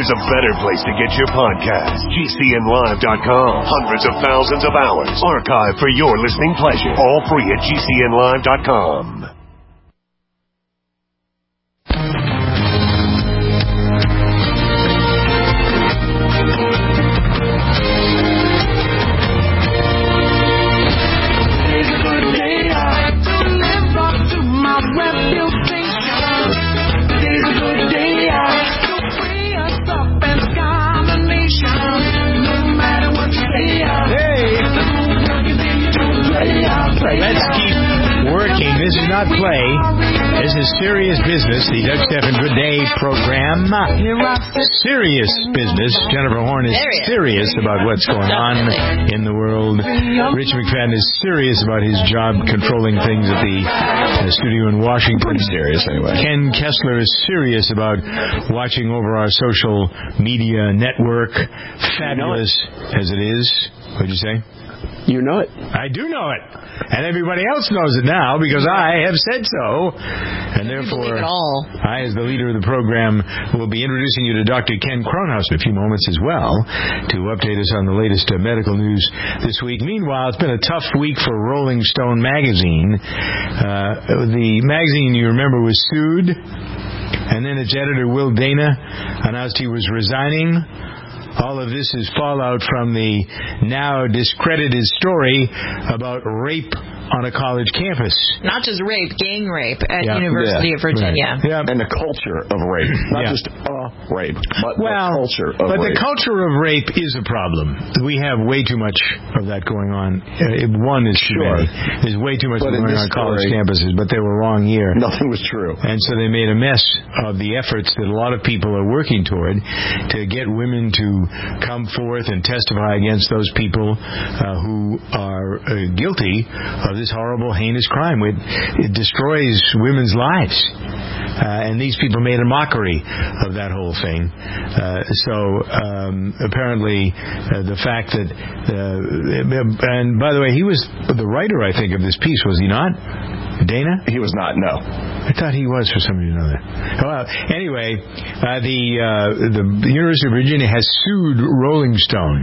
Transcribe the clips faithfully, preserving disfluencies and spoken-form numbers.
there's a better place to get your podcast. G C N live dot com. Hundreds of thousands of hours archived for your listening pleasure. All free at G C N live dot com. Let's keep working. This is not play. This is serious business. The Doug Stephan Good Day program. Serious business. Jennifer Horn is serious about what's going on in the world. Rich McFadden is serious about his job controlling things at the uh, studio in Washington. Pretty serious, anyway. Ken Kessler is serious about watching over our social media network. Fabulous as it is. What'd you say? You know it. I do know it. And everybody else knows it now because I have said so. And therefore, I, as the leader of the program, will be introducing you to Doctor Ken Kronhaus in a few moments as well to update us on the latest uh, medical news this week. Meanwhile, it's been a tough week for Rolling Stone magazine. Uh, the magazine, you remember, was sued. And then its editor, Will Dana, announced he was resigning. All of this is fallout from the now discredited story about rape on a college campus. Not just rape, gang rape at yeah. University yeah. of Virginia. Right. Yeah. And the culture of rape. Not yeah. just a rape, but well, the culture of but rape. But the culture of rape is a problem. We have way too much of that going on. Uh, one is too sure. many. There's way too much but going on college campuses, but they were wrong here. Nothing was true. And so they made a mess of the efforts that a lot of people are working toward to get women to come forth and testify against those people uh, who are uh, guilty of this horrible, heinous crime. It, it destroys women's lives. Uh, and these people made a mockery of that whole thing. Uh, so um, apparently uh, the fact that, uh, and by the way, he was the writer, I think, of this piece, was he not? Dana? He was not, no. I thought he was for some reason or another. Well, anyway, uh, the, uh, the University of Virginia has sued Rolling Stone,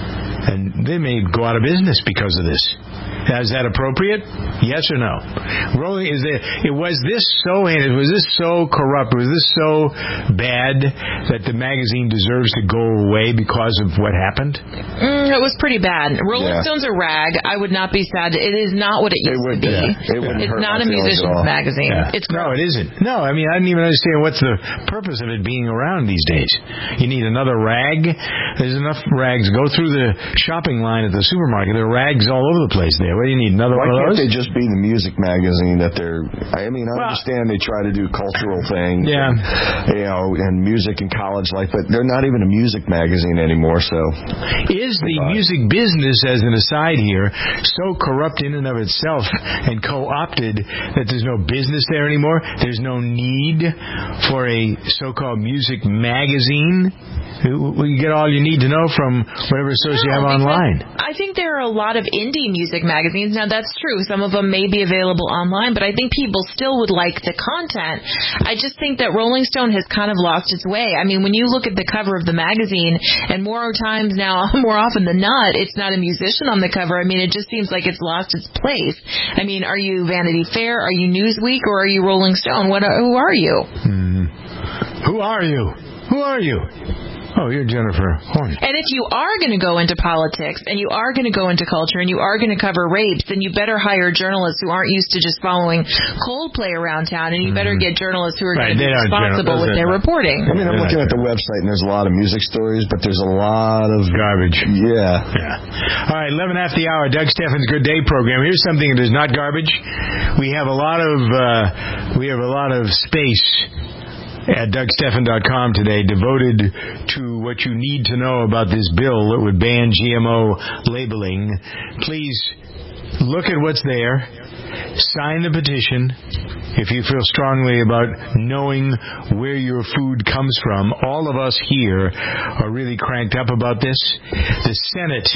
and they may go out of business because of this. Is that appropriate? Yes or no? Rolling is there, it was this so heinous, was this so corrupt, was this so bad that the magazine deserves to go away because of what happened? Mm, it was pretty bad. Rolling yeah. Stone's a rag. I would not be sad. It is not what it used it would, to be. Yeah. It it's not a musician's magazine. Yeah. It's no, it isn't. No, I mean, I didn't even understand what's the purpose of it being around these days. You need another rag? There's enough rags. Go through the shopping line at the supermarket. There are rags all over the place there. What do you need? Another Why one of those? Why can't they just be the music magazine that they're... I mean, I well, understand they try to do cultural things. Yeah. And, you know, and music and college life, but they're not even a music magazine anymore, so... Is the uh, music business, as an aside here, so corrupt in and of itself and co-opted that there's no business there anymore? There's no need for a so-called music magazine? You get all you need to know from whatever source you have online. I think there are a lot of indie music magazines. Now, that's true. Some of them may be available online, but I think people still would like the content. I just think that Rolling Stone has kind of lost its way. I mean, when you look at the cover of the magazine, and more times now, more often than not, it's not a musician on the cover. I mean, it just seems like it's lost its place. I mean, are you Vanity Fair? Are you Newsweek? Or are you Rolling Stone? What? Are, who are you? Mm. Who are you? Who are you? Oh, you're Jennifer Horn. And if you are going to go into politics, and you are going to go into culture, and you are going to cover rapes, then you better hire journalists who aren't used to just following Coldplay around town, and you better get journalists who are right, going to be responsible with their reporting. I mean, I'm looking at the website, and there's a lot of music stories, but there's a lot of... Garbage. Yeah. Yeah. All right, eleven after the hour, Doug Stephan's Good Day program. Here's something that is not garbage. We have a lot of, uh, we have a lot of space at Doug Stephan dot com today devoted to what you need to know about this bill that would ban G M O labeling. Please look at what's there. sign the petition. If you feel strongly about knowing where your food comes from, all of us here are really cranked up about this. The Senate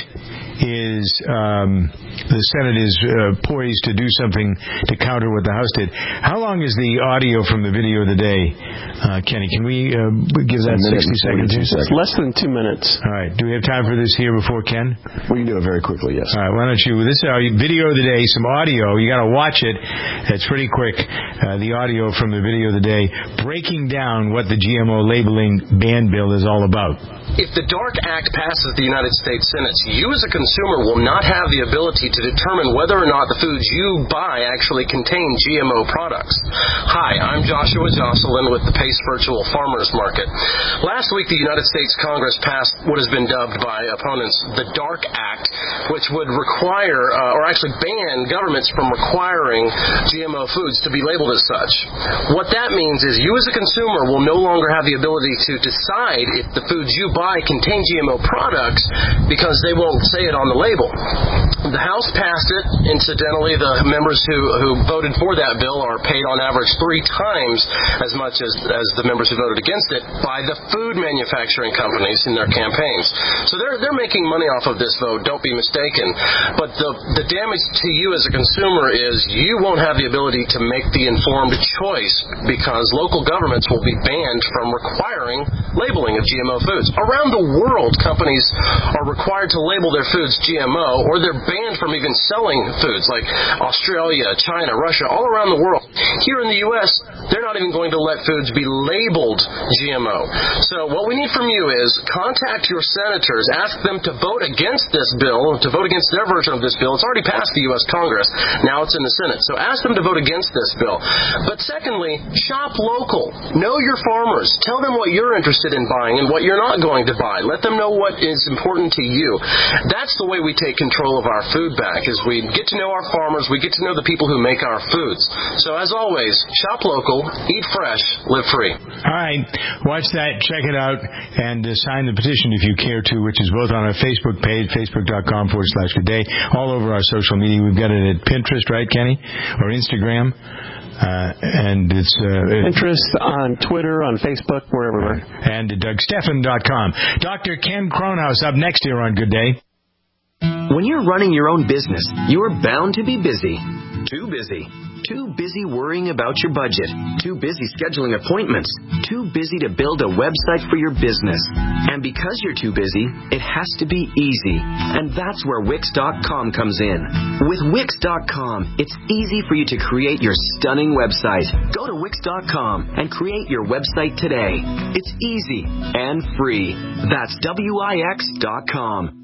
is um, the Senate is uh, poised to do something to counter what the House did. How long is the audio from the video of the day, uh, Kenny? Can we uh, give that sixty seconds? It's less than two minutes. All right. Do we have time for this here before Ken? We can do it very quickly, yes. All right. Why don't you? This is our video of the day. Some audio. You got to watch it. It's pretty quick. Uh, the audio from the video of the day, breaking down what the G M O labeling ban bill is all about. If the DARK Act passes the United States Senate, you as a consumer will not have the ability to determine whether or not the foods you buy actually contain G M O products. Hi, I'm Joshua Jocelyn with the Pace Virtual Farmers Market. Last week, the United States Congress passed what has been dubbed by opponents the DARK Act, which would require, uh, or actually ban governments from requiring G M O foods to be labeled as such. What that means is you as a consumer will no longer have the ability to decide if the foods you buy contain G M O products because they won't say it on the label. The House passed it. Incidentally, the members who, who voted for that bill are paid on average three times as much as, as the members who voted against it by the food manufacturing companies in their campaigns. So they're they're making money off of this vote, don't be mistaken. But the, the damage to you as a consumer is you won't have the ability to make the informed choice because local governments will be banned from requiring labeling of G M O foods. Around the world, companies are required to label their foods G M O, or they're banned from even selling foods like Australia, China, Russia, all around the world. Here in the U S, they're not even going to let foods be labeled G M O. So what we need from you is contact your senators, ask them to vote against this bill, to vote against their version of this bill. It's already passed the U S Congress. Now it's in the Senate. So ask them to vote against this bill. But secondly, shop local. Know your farmers. Tell them what you're interested in buying and what you're not going to buy. Let them know what is important to you. That's the way we take control of our food back, is we get to know our farmers, we get to know the people who make our foods. So as always, shop local, eat fresh, live free. All right. Watch that, check it out, and uh, sign the petition if you care to, which is both on our Facebook page, facebook.com forward slash good day, all over our social media. We've got it at Pinterest, right, Kenny? Or Instagram. Uh, and it's uh, Pinterest, on Twitter, on Facebook, wherever we're. And Doug Stephan dot com. Doctor Ken Kronhaus up next here on Good Day. When you're running your own business, you're bound to be busy. Too busy. Too busy worrying about your budget. Too busy scheduling appointments. Too busy to build a website for your business. And because you're too busy, it has to be easy. And that's where Wix dot com comes in. With Wix dot com, it's easy for you to create your stunning website. Go to Wix dot com and create your website today. It's easy and free. That's W I X dot com.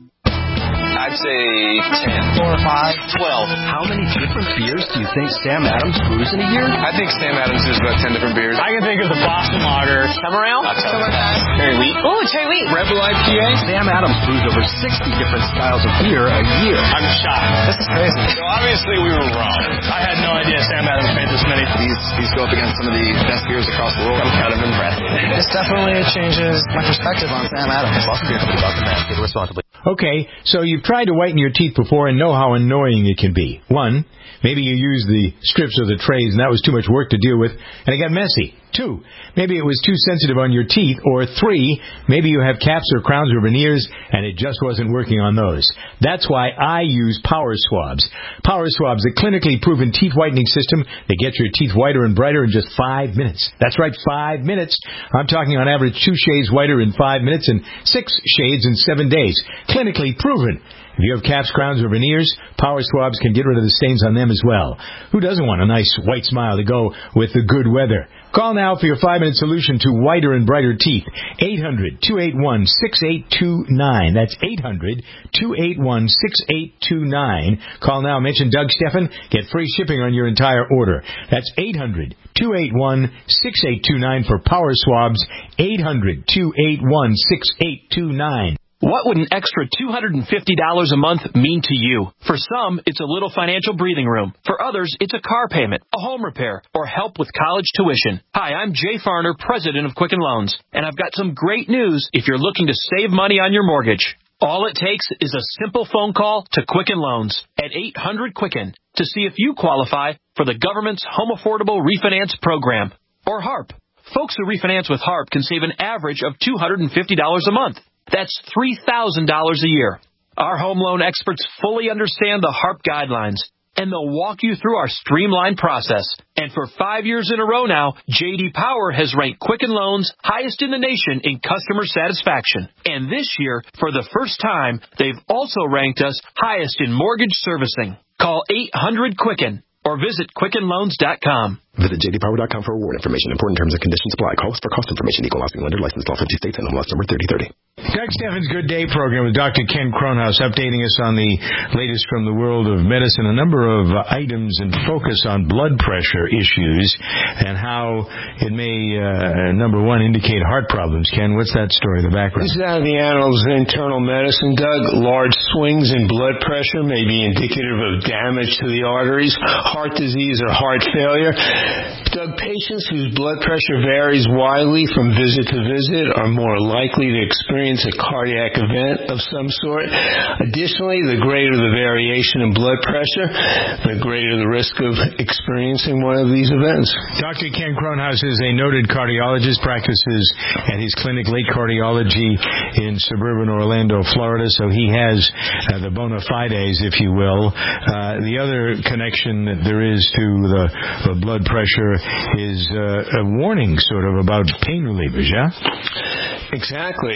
I'd say ten. Four or five. Twelve. How many different beers do you think Sam Adams brews in a year? I think Sam Adams brews about ten different beers. I can think of the Boston Lager. Summer Ale? Summerfest. Cherry Wheat. Oh, Cherry Wheat. Rebel I P A. Sam Adams brews over sixty different styles of beer a year. I'm shocked. This is crazy. So obviously we were wrong. I had no idea Sam Adams made this many. These, these go up against some of the best beers across the world. I'm kind of impressed. This definitely changes my perspective on Sam Adams. Boston Beer Company, Boston, Mass. Get responsibly. Okay, so you've tried to whiten your teeth before and know how annoying it can be. One, maybe you used the strips or the trays and that was too much work to deal with and it got messy. Two, maybe it was too sensitive on your teeth. Or three, maybe you have caps or crowns or veneers and it just wasn't working on those. That's why I use Power Swabs. Power Swabs, a clinically proven teeth whitening system that gets your teeth whiter and brighter in just five minutes. That's right, five minutes. I'm talking on average two shades whiter in five minutes and six shades in seven days. Clinically proven. If you have caps, crowns, or veneers, Power Swabs can get rid of the stains on them as well. Who doesn't want a nice white smile to go with the good weather? Call now for your five-minute solution to whiter and brighter teeth. eight hundred, two eight one, six eight two nine. That's eight hundred, two eight one, six eight two nine. Call now. Mention Doug Stephan. Get free shipping on your entire order. That's eight hundred, two eight one, six eight two nine for Power Swabs. eight hundred, two eight one, six eight two nine. What would an extra two hundred fifty dollars a month mean to you? For some, it's a little financial breathing room. For others, it's a car payment, a home repair, or help with college tuition. Hi, I'm Jay Farner, president of Quicken Loans, and I've got some great news if you're looking to save money on your mortgage. All it takes is a simple phone call to Quicken Loans at eight hundred Quicken to see if you qualify for the government's Home Affordable Refinance Program, or HARP. Folks who refinance with HARP can save an average of two hundred fifty dollars a month. That's three thousand dollars a year. Our home loan experts fully understand the HARP guidelines, and they'll walk you through our streamlined process. And for five years in a row now, J D Power has ranked Quicken Loans highest in the nation in customer satisfaction. And this year, for the first time, they've also ranked us highest in mortgage servicing. Call eight hundred Quicken or visit quicken loans dot com. Visit j d power dot com for award information. Important terms and conditions apply. Call us for cost information. Equal housing lender. Licensed law fifty states and home loss number thirty thirty. Doug Steffen's Good Day program with Doctor Ken Kronhaus, updating us on the latest from the world of medicine. A number of uh, items and focus on blood pressure issues and how it may, uh, number one, indicate heart problems. Ken, what's that story, the background? This is out of the Annals of Internal Medicine, Doug. Large swings in blood pressure may be indicative of damage to the arteries, heart disease, or heart failure. Doug, patients whose blood pressure varies widely from visit to visit are more likely to experience a cardiac event of some sort. Additionally, the greater the variation in blood pressure, the greater the risk of experiencing one of these events. Doctor Ken Kronhaus is a noted cardiologist, practices at his clinic Lake Cardiology in suburban Orlando, Florida, so he has uh, the bona fides, if you will. Uh, the other connection that there is to the, the blood pressure is uh, a warning, sort of, about pain relievers, yeah? Exactly.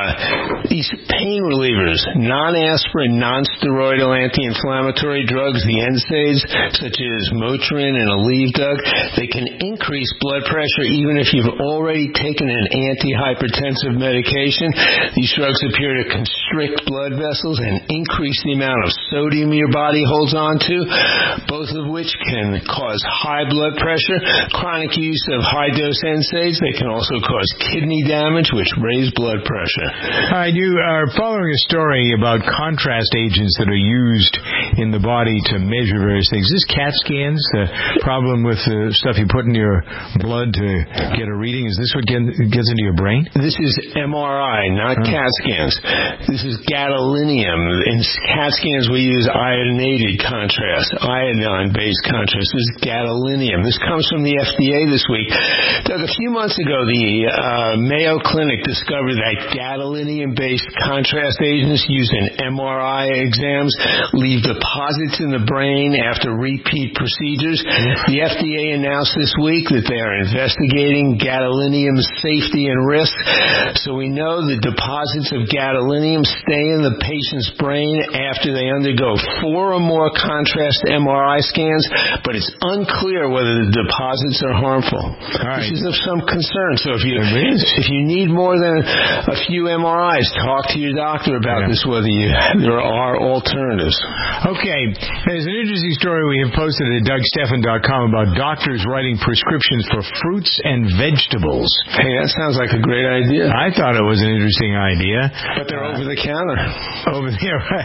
Uh, these pain relievers, non-aspirin, non-steroidal anti-inflammatory drugs, the N SAIDs, such as Motrin and Aleve, Doug, they can increase blood pressure even if you've already taken an antihypertensive medication. These drugs appear to constrict blood vessels and increase the amount of sodium your body holds on to, both of which can cause high blood pressure. Chronic use of high-dose N SAIDs, they can also cause kidney damage, which raise blood pressure. All right, you are following a story about contrast agents that are used in the body to measure various things. Is this CAT scans, the problem with the stuff you put in your blood to get a reading? Is this what get, gets into your brain? This is M R I, not oh. CAT scans. This is gadolinium. In CAT scans, we use iodinated contrast, iodine-based contrast. This is gadolinium. This comes from the F D A this week. Doug, a few months ago, the uh, Mayo Clinic discovered that gadolinium-based contrast agents used in M R I exams leave deposits in the brain after repeat procedures. The F D A announced this week that they are investigating gadolinium's safety and risk. So we know the deposits of gadolinium stay in the patient's brain after they undergo four or more contrast M R I scans, but it's unclear whether the deposits are harmful. All right. This is of some concern. So if you if you need more than a few M R Is, talk to your doctor about yeah. this, whether you, there are alternatives. Okay. There's an interesting story we have posted at doug steffen dot com about doctors writing prescriptions for fruits and vegetables. Hey, that sounds like a great idea. I thought it was an interesting idea. But they're uh, over the counter. Over there, right.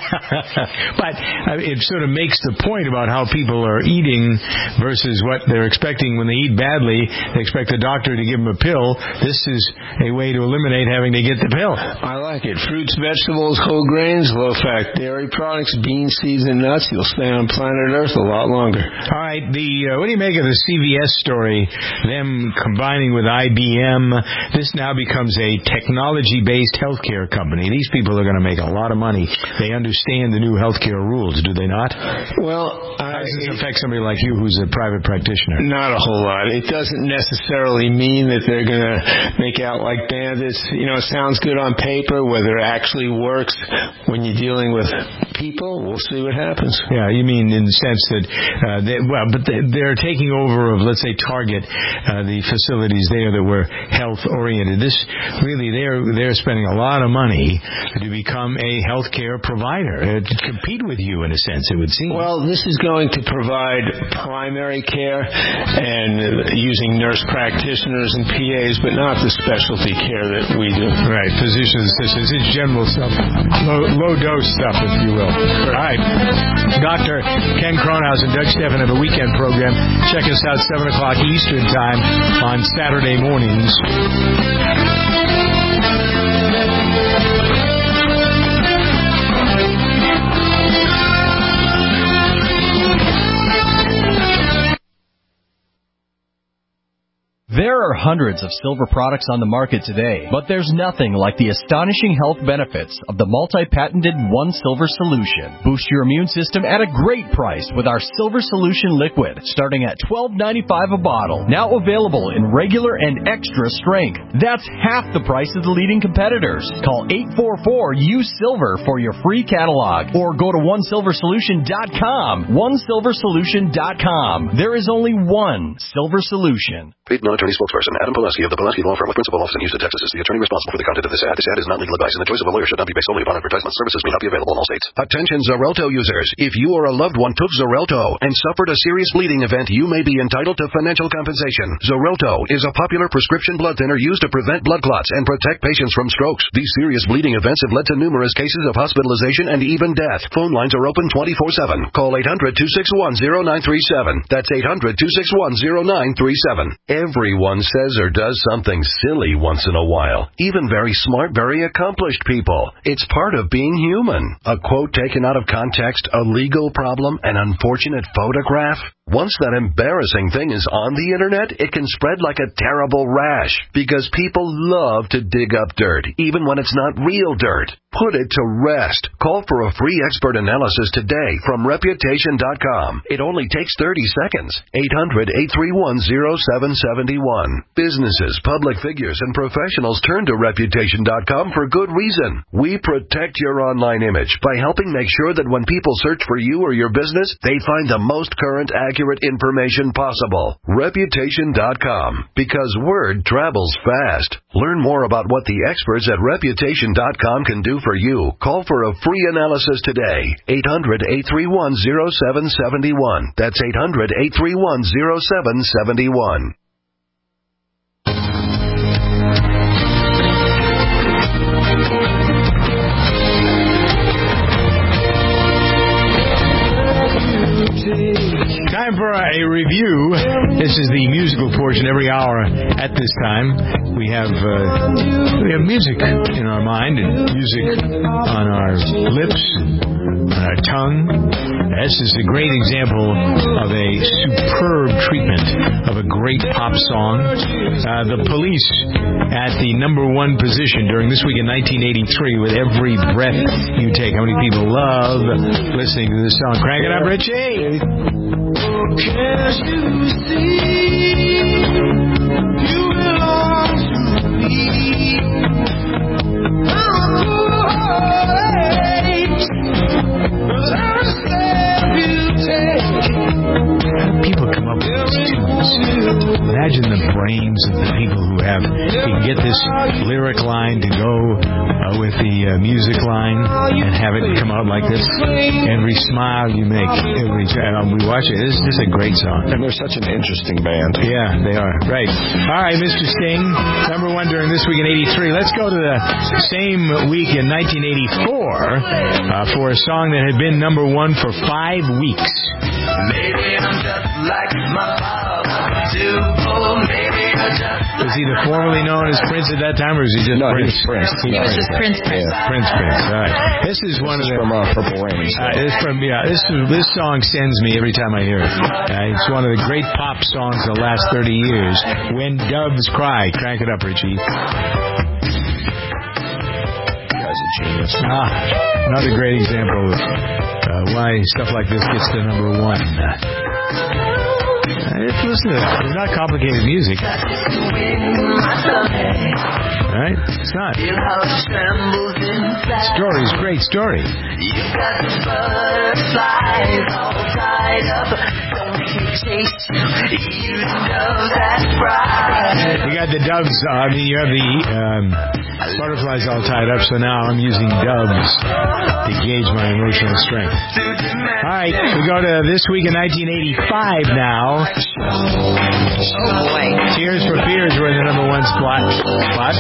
But uh, it sort of makes the point about how people are eating versus what they're expecting when they eat badly. They expect the doctor to give them a pill. This is a way to eliminate having to get the pill. I like it. Fruits, vegetables, whole grains, low-fat dairy products, beans, seeds, and nuts. You'll stay on planet Earth a lot longer. All right. The uh, what do you make of the C V S story? Them combining with I B M. This now becomes a technology-based healthcare company. These people are going to make a lot of money. They understand the new healthcare rules, do they not? Well, how does this affect somebody like you who's a private practitioner? Not a whole lot. It doesn't necessarily mean that they're going to make out like bandits. You know, it sounds good on paper. Whether it actually works when you're dealing with people, we'll see what happens. Yeah, you mean in the sense that, uh, they, well, but they're taking over of, let's say, Target, uh, the facilities there that were health-oriented. This, really, they're they're spending a lot of money to become a healthcare provider, uh, to compete with you, in a sense, it would seem. Well, this is going to provide primary care and using nurse practitioners and P As, but not the specialty care that we do. Right, physician assistants. It's general stuff, low, low dose stuff, if you will. All right. Doctor Ken Kronhaus and Doug Steffen have a weekend program. Check us out seven o'clock Eastern Time on Saturday mornings. hundreds of silver products on the market today, but there's nothing like the astonishing health benefits of the multi-patented One Silver Solution. Boost your immune system at a great price with our Silver Solution Liquid, starting at twelve ninety-five a bottle. Now available in regular and extra strength. That's half the price of the leading competitors. Call eight four four, U S I L V E R for your free catalog, or go to one silver solution dot com. one silver solution dot com. There is only one Silver Solution. Paid non-attorney spokesperson Adam Pulaski of the Pulaski Law Firm with principal office in Houston, Texas is the attorney responsible for the content of this ad. This ad is not legal advice, and the choice of a lawyer should not be based solely upon advertisement. Services may not be available in all states. Attention Xarelto users. If you or a loved one took Xarelto and suffered a serious bleeding event, you may be entitled to financial compensation. Xarelto is a popular prescription blood thinner used to prevent blood clots and protect patients from strokes. These serious bleeding events have led to numerous cases of hospitalization and even death. Phone lines are open twenty-four seven. Call eight hundred, two six one, zero nine three seven. That's eight hundred, two six one, zero nine three seven. Everyone says or does something silly once in a while. Even very smart, very accomplished people. It's part of being human. A quote taken out of context, a legal problem, an unfortunate photograph. Once that embarrassing thing is on the internet, it can spread like a terrible rash because people love to dig up dirt, even when it's not real dirt. Put it to rest. Call for a free expert analysis today from reputation dot com. It only takes thirty seconds. eight hundred, eight three one, zero seven seven one. Businesses, public figures, and professionals turn to reputation dot com for good reason. We protect your online image by helping make sure that when people search for you or your business, they find the most current, accurate information possible. reputation dot com. Because word travels fast. Learn more about what the experts at reputation dot com can do for you. Call for a free analysis today. eight hundred, eight three one, zero seven seven one. That's eight hundred, eight three one, zero seven seven one. Time for a review. This is the musical portion every hour at this time. We have uh, we have music in our mind and music on our lips, on our tongue. This is a great example of a superb treatment of a great pop song. Uh, the Police at the number one position during this week in nineteen eighty-three with Every Breath You Take. How many people love listening to this song? Crank it up, Richie. Can't you see you belong to me? I'm people come up with these tunes. Imagine the brains of the people who have can get this lyric line to go uh, with the uh, music line and have it come out like this. Every smile you make, every time we watch it, this, this is a great song. And they're such an interesting band. Yeah, they are. Right. All right, Mister Sting, number one during this week in eighty-three. Let's go to the same week in nineteen eighty-four uh, for a song that had been number one for five weeks. Maybe I'm just like my father, too old, maybe I just was he the formerly known as Prince at that time, or was he just no, Prince? He was Prince. He was just Prince Prince. Yeah, Prince Prince. All right. This is one this of the from uh, Purple Rain. So. Uh, this from yeah. This this song sends me every time I hear it. Uh, it's one of the great pop songs of the last thirty years. When Doves Cry. Crank it up, Richie. Guy's a genius. Ah, another great example of uh, why stuff like this gets to number one. Uh, listen to that. It's not complicated music. Right? It's not. Story's great story. You got the butterflies all tied up. Don't make me chase you. You know that's right. You got the doves. Uh, I mean, you have the um, butterflies all tied up. So now I'm using doves to gauge my emotional strength. All right, we go to this week in nineteen eighty-five now. Oh boy! Tears for Fears were in the number one spot. Spot.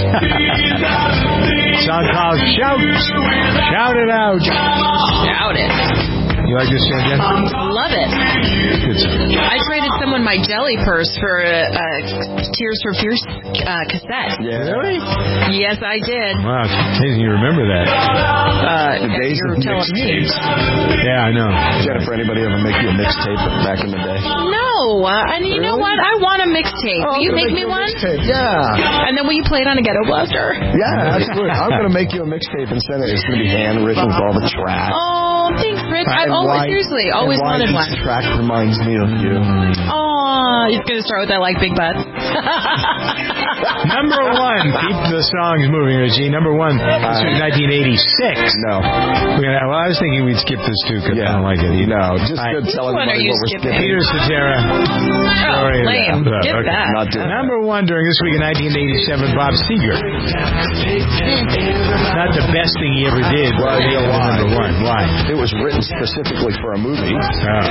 Song called "Shout, Shout It Out." Shout it. You like this song, Jen? Love it. Good song. I traded someone my jelly purse for a, a Tears for Fears uh, cassette. Yeah. Really? Yes, I did. Wow, it's amazing you remember that. Uh, The days you're of telling me. mixtapes. Yeah, I know. Jennifer, anybody ever make you a mixtape back in the day? No, uh, and you know what? I want a mixtape. Oh, will you I'm make gonna me you a one? mixtape. Yeah. And then will you play it on a ghetto blaster? Yeah, absolutely. I'm going to make you a mixtape and send it. It's going to be handwritten with all the tracks. Oh, thanks, Rich. I've And always, why- seriously, always and why wanted each one. track reminds me of you. Oh, he's going to start with I like big butts. Number one. Keep the songs moving, Richie. Number one. This was nineteen eighty-six. No. We're gonna, well, I was thinking we'd skip this too because I don't like it either. No, just All right. to tell Which one are everybody you what we're skipping? skipping. Peter Cetera. Oh, Sorry lame. about Skip okay. that. Not doing that. Number one during this week in nineteen eighty-seven, Bob Seger. Not the best thing he ever did, but Well, you know why? number one. Why? It was written specifically for a movie. Oh.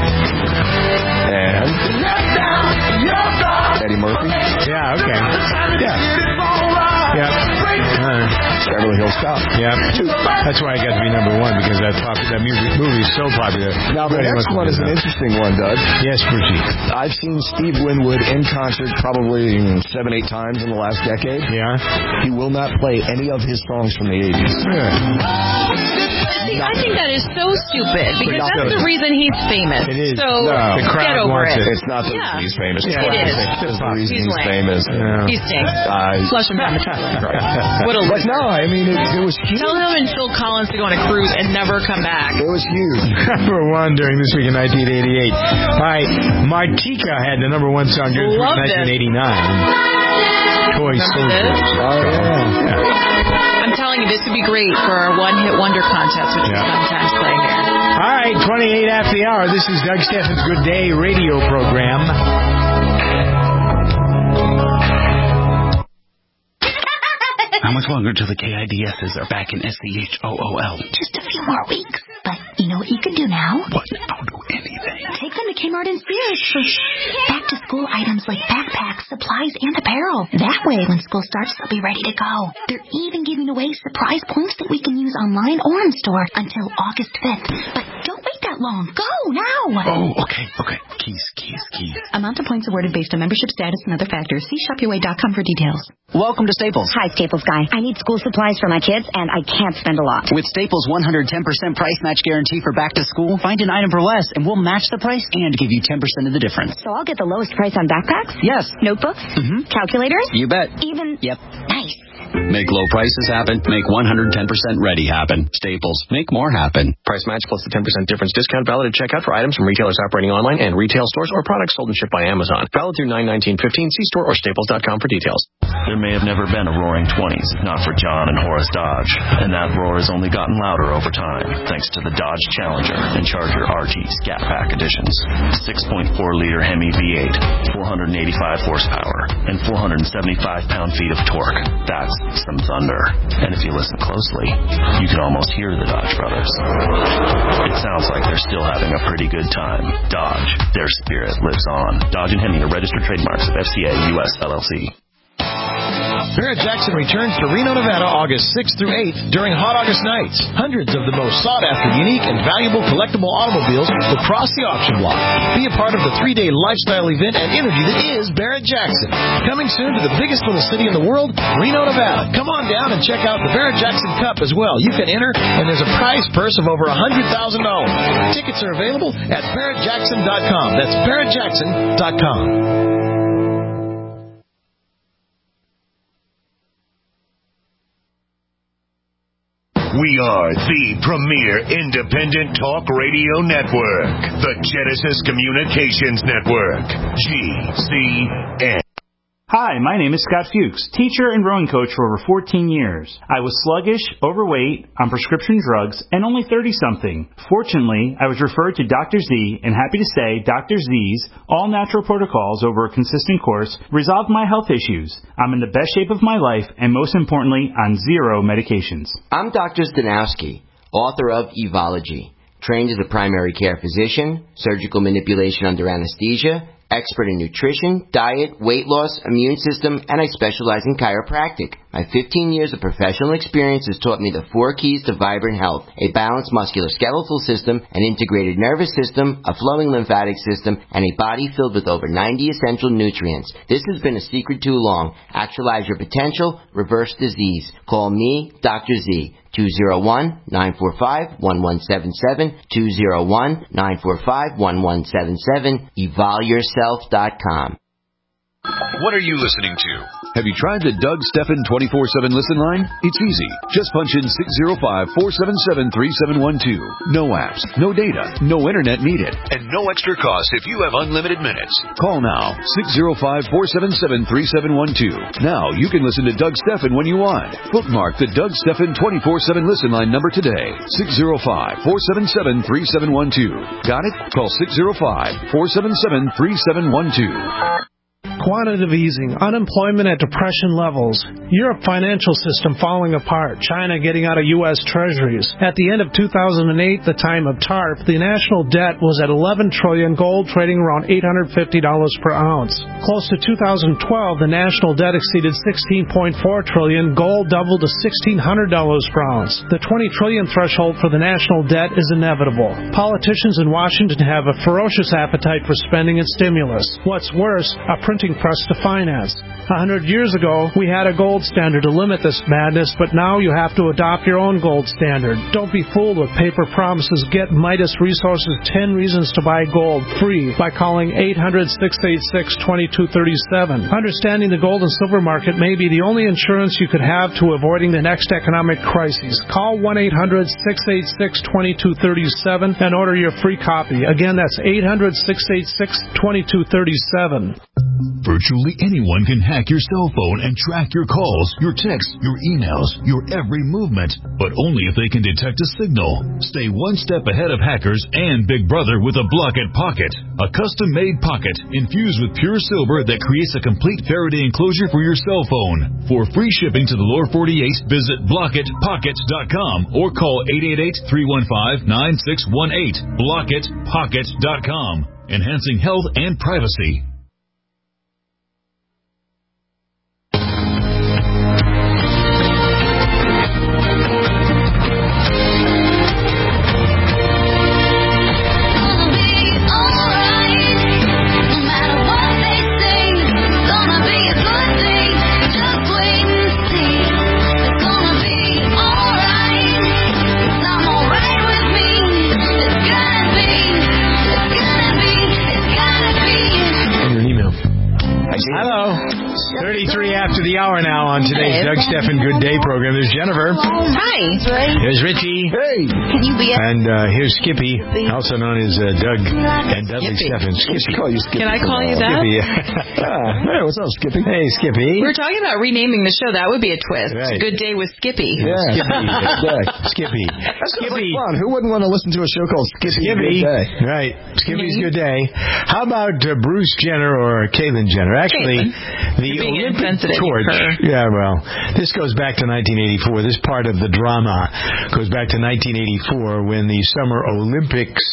And Eddie Murphy. Yeah, okay. Yeah. Yeah. Uh, Beverly Hills Cop. yeah. That's why it got to be number one, because that, pop- that movie, movie is so popular. Now, the Everybody next wants to one do is an that. interesting one, Doug. Yes, Richie. I've seen Steve Winwood in concert probably mm, seven, eight times in the last decade. Yeah. He will not play any of his songs from the eighties. See, I think that is so stupid because But that's no, the reason he's famous. It is. So No. The crowd get over wants it. it. It's not the Yeah. reason he's famous. Yeah, it is. It's the reason He's he's lame. famous. Yeah. He stinks. Uh, Flush him down the toilet. What a But loser. no, I mean, it, it was huge. Tell him and Phil Collins to go on a cruise and never come back. It was huge. Number one during this week in nineteen eighty-eight. All right, Martika had the number one song during this week in Loved it. nineteen eighty-nine. Toy Remember Soldiers. this? Oh, yeah. I'm telling you, this would be great for our one-hit wonder contest, which Yeah. we sometimes play here. All right, twenty-eight after the hour. This is Doug Steffens' Good Day radio program. How much longer till the K I D Ss are back in S C H O O L? Just a few more weeks. But you know what you can do now? What? I'll do anything. Take them to Kmart and Sears for back-to-school items like backpacks, supplies, and apparel. That way, when school starts, they'll be ready to go. They're even giving away surprise points that we can use online or in store until August fifth. But don't wait that long. Go now! Oh, okay, okay. Keys, keys, keys. Amount of points awarded based on membership status and other factors. See shop your way dot com for details. Welcome to Staples. Hi, Staples guy. I need school supplies for my kids, and I can't spend a lot. With Staples' one hundred ten percent price match guarantee for back to school, find an item for less, and we'll match the price and give you ten percent of the difference. So I'll get the lowest price on backpacks? Yes. Notebooks? Mm-hmm. Calculators? You bet. Even... Yep. Nice. Make low prices happen. Make one hundred ten percent ready happen. Staples. Make more happen. Price match plus the ten percent difference discount valid at checkout for items from retailers operating online and retail stores or products sold and shipped by Amazon. Valid through nine nineteen fifteen. See store or staples dot com for details. There may have never been a roaring twenties if not for John and Horace Dodge. And that roar has only gotten louder over time thanks to the Dodge Challenger and Charger R T Scat Pack editions. six point four liter Hemi V eight, four hundred eighty-five horsepower, and four hundred seventy-five pound-feet of torque. That's some thunder. And if you listen closely, you can almost hear the Dodge brothers. It sounds like they're still having a pretty good time. Dodge, their spirit lives on. Dodge and Hemi are registered trademarks of F C A U S L L C. Barrett Jackson returns to Reno, Nevada, August sixth through eighth during Hot August Nights. Hundreds of the most sought-after, unique, and valuable collectible automobiles will cross the auction block. Be a part of the three-day lifestyle event and energy that is Barrett Jackson. Coming soon to the biggest little city in the world, Reno, Nevada. Come on down and check out the Barrett Jackson Cup as well. You can enter, and there's a prize purse of over one hundred thousand dollars. Tickets are available at barrett jackson dot com. That's barrett jackson dot com. We are the premier independent talk radio network, the Genesis Communications Network, G C N. Hi, my name is Scott Fuchs, teacher and rowing coach for over fourteen years. I was sluggish, overweight, on prescription drugs, and only thirty-something. Fortunately, I was referred to Doctor Z, and happy to say Doctor Z's all-natural protocols over a consistent course resolved my health issues. I'm in the best shape of my life, and most importantly, on zero medications. I'm Doctor Stanowski, author of Evology, trained as a primary care physician, surgical manipulation under anesthesia, expert in nutrition, diet, weight loss, immune system, and I specialize in chiropractic. My fifteen years of professional experience has taught me the four keys to vibrant health: a balanced musculoskeletal system, an integrated nervous system, a flowing lymphatic system, and a body filled with over ninety essential nutrients. This has been a secret too long. Actualize your potential, reverse disease. Call me, Doctor Z. two oh one, nine four five, one one seven seven, two oh one, nine four five, one one seven seven, evol yourself dot com. What are you listening to? Have you tried the Doug Stephan twenty-four seven listen line? It's easy. Just punch in six oh five, four seven seven, three seven one two. No apps, no data, no internet needed. And no extra cost if you have unlimited minutes. Call now, six oh five, four seven seven, three seven one two. Now you can listen to Doug Stephan when you want. Bookmark the Doug Stephan twenty-four seven listen line number today. six oh five, four seven seven, three seven one two. Got it? Call six oh five, four seven seven, three seven one two. Quantitative easing, unemployment at depression levels, Europe financial system falling apart, China getting out of U S treasuries. At the end of two thousand eight, the time of TARP, the national debt was at eleven trillion dollars, gold trading around eight hundred fifty dollars per ounce. Close to two thousand twelve, the national debt exceeded sixteen point four trillion dollars, gold doubled to sixteen hundred dollars per ounce. The twenty trillion dollars threshold for the national debt is inevitable. Politicians in Washington have a ferocious appetite for spending and stimulus. What's worse, a printing press to finance. A hundred years ago, we had a gold standard to limit this madness, but now you have to adopt your own gold standard. Don't be fooled with paper promises. Get Midas Resources ten Reasons to Buy Gold free by calling eight hundred, six eight six, two two three seven. Understanding the gold and silver market may be the only insurance you could have to avoiding the next economic crisis. Call one eight hundred, six eight six, two two three seven and order your free copy. Again, that's eight hundred, six eight six, two two three seven. Virtually anyone can hack your cell phone and track your calls, your texts, your emails, your every movement, but only if they can detect a signal. Stay one step ahead of hackers and Big Brother with a Blockit Pocket, a custom-made pocket infused with pure silver that creates a complete Faraday enclosure for your cell phone. For free shipping to the lower forty-eight, visit blockit pockets dot com or call eight eight eight, three one five, nine six one eight. blockit pockets dot com, enhancing health and privacy. thirty-three after the hour now on today's Doug Stephan Good Day program. There's Jennifer. Hi. There's Richie. Hey. Can you be a... And uh, here's Skippy, also known as uh, Doug and Dudley Stephan. Skippy. Call you Skippy. Can I call you that? Skippy. ah, hey, what's up, Skippy? Hey, Skippy. We're talking about renaming the show. That would be a twist. Right. Good Day with Skippy. Yeah. Skippy. Skippy. That sounds like fun. Who wouldn't want to listen to a show called Skippy? Skippy. Good Day? Right. Skippy's Good Day. How about uh, Bruce Jenner or Caitlyn Jenner? Actually, Caitlyn. the You're being Olympic insensitive. torch. Yeah, well, this goes back to nineteen eighty-four. This part of the drama goes back to nineteen eighty-four when the Summer Olympics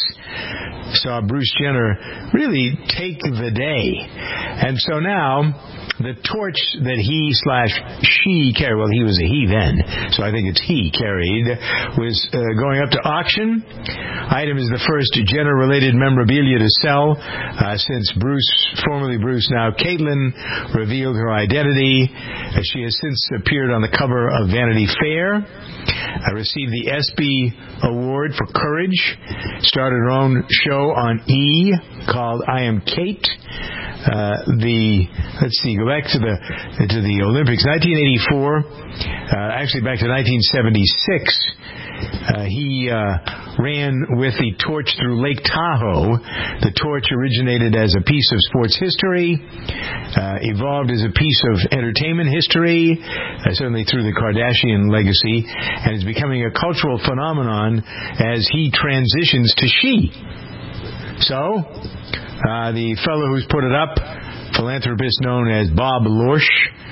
saw Bruce Jenner really take the day. And so now the torch that he slash she carried, well, he was a he then, so I think it's he carried, was uh, going up to auction. Item is the first Jenner-related memorabilia to sell uh, since Bruce, formerly Bruce, now Caitlyn, revealed her identity. Uh, she has since appeared on the cover of Vanity Fair. I received the ESPY Award for Courage. Started her own show on E! Called I Am Kate. Uh, the let's see, go back to the to the Olympics, nineteen eighty-four. Uh, actually, back to nineteen seventy-six. Uh, he uh, ran with the torch through Lake Tahoe. The torch originated as a piece of sports history, uh, evolved as a piece of entertainment history, uh, certainly through the Kardashian legacy, and is becoming a cultural phenomenon as he transitions to she. So, uh, the fellow who's put it up, philanthropist known as Bob Lorsch,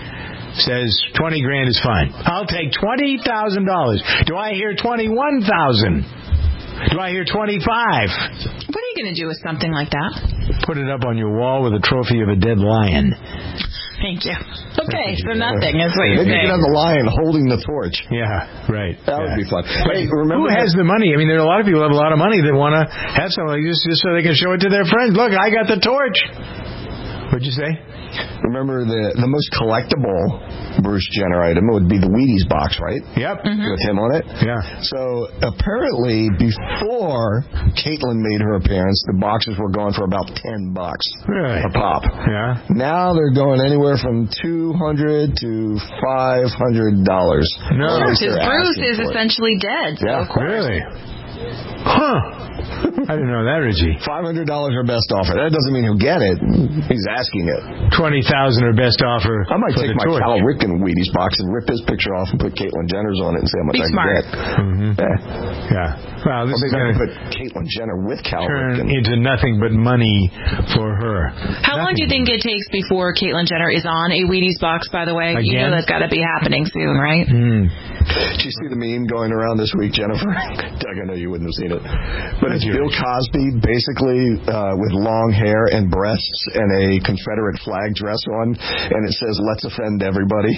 says twenty grand is fine. I'll take twenty thousand dollars. Do I hear twenty-one thousand? Do I hear twenty-five? What are you going to do with something like that? Put it up on your wall with a trophy of a dead lion. Thank you. Okay, so nothing is what you're Maybe saying. you can have the lion holding the torch. Yeah, right. That yeah. would be fun. But Hey, remember who has that- the money? I mean, there are a lot of people who have a lot of money that want to have something like this just so they can show it to their friends. Look, I got the torch. What'd you say? Remember the the most collectible Bruce Jenner item would be the Wheaties box, right? Yep. Mm-hmm. With him on it? Yeah. So apparently before Caitlyn made her appearance, the boxes were going for about ten bucks Really? a pop. Yeah. Now they're going anywhere from two hundred to five hundred dollars. No. Because Bruce is essentially dead. So Yeah, of course. Really? Huh. I didn't know that, Richie. five hundred dollars our best offer. That doesn't mean he'll get it. He's asking it. twenty thousand dollars or best offer. I might for take the my torch. Cal Ripken Wheaties box and rip his picture off and put Caitlyn Jenner's on it and see how much Be I can smart. get. Mm-hmm. Yeah. Yeah. Well, this Or is maybe I going can to put Caitlyn Jenner with Cal turn Ripken. into nothing but money for her. How long do you think it takes before Caitlyn Jenner is on a Wheaties box, by the way? You Again? know that's got to be happening soon, right? Mm. Did you see the meme going around this week, Jennifer? Doug, I know you wouldn't have seen it. But it's Bill Cosby basically uh, with long hair and breasts and a Confederate flag dress on, and it says, "Let's offend everybody."